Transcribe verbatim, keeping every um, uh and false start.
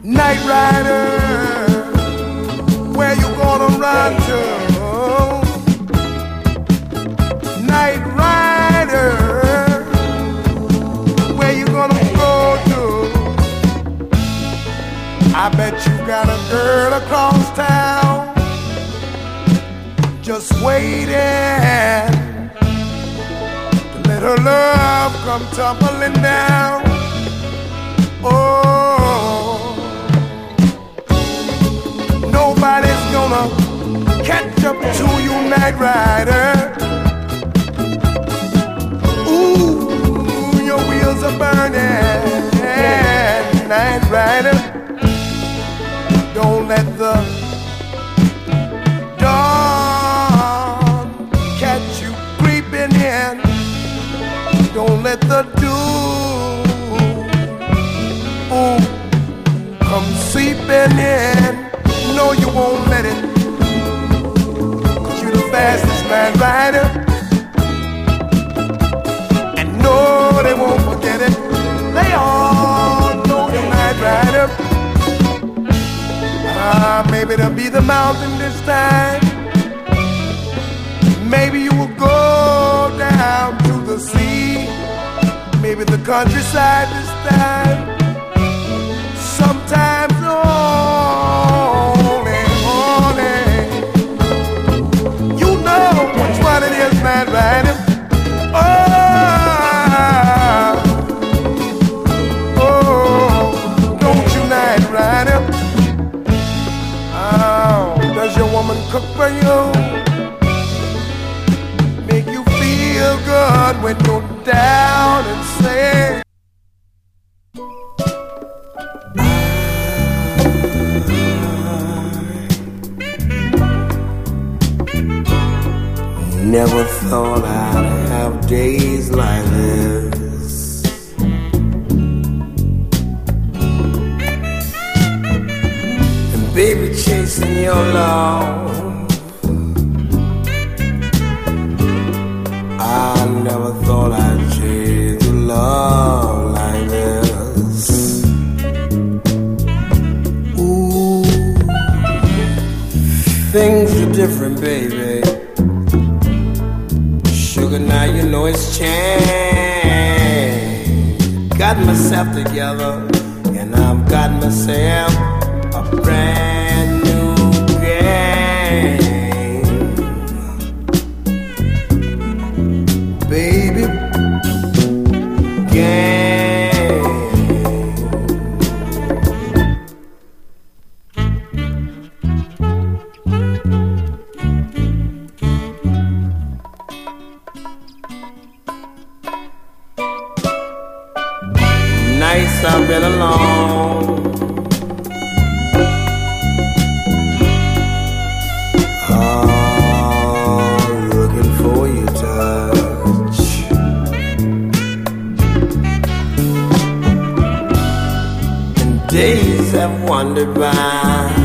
Night rider, where you gonna run to? Night rider, where you gonna go to? I bet you got a girl across town just waiting to let her love come tumbling down. Oh, nobody's gonna catch up to you, night rider. Ooh, your wheels are burning, night rider. Don't let the dawn catch you creeping in. Don't let the dew ooh, come seeping in. No, you won't let it, 'cause you're the fastest night rider. And no, they won't forget it. They all know you're night rider. Ah, maybe it'll be the mountain this time. Maybe you will go down to the sea. Maybe the countryside this time. Sometimes only, only you know which one it is, man, right? Oh, oh, don't you night rider? Oh, does your woman cook for you? Make you feel good when you're down and sad? Never thought I'd have days like this. And baby, chasing your love, I never thought I'd chase a love like this. Ooh, things are different, baby. Sugar, now you know it's changed. Got myself together, and I've got myself a brand new game. Baby, game. Nights I've been alone, oh, looking for your touch. And days have wandered by,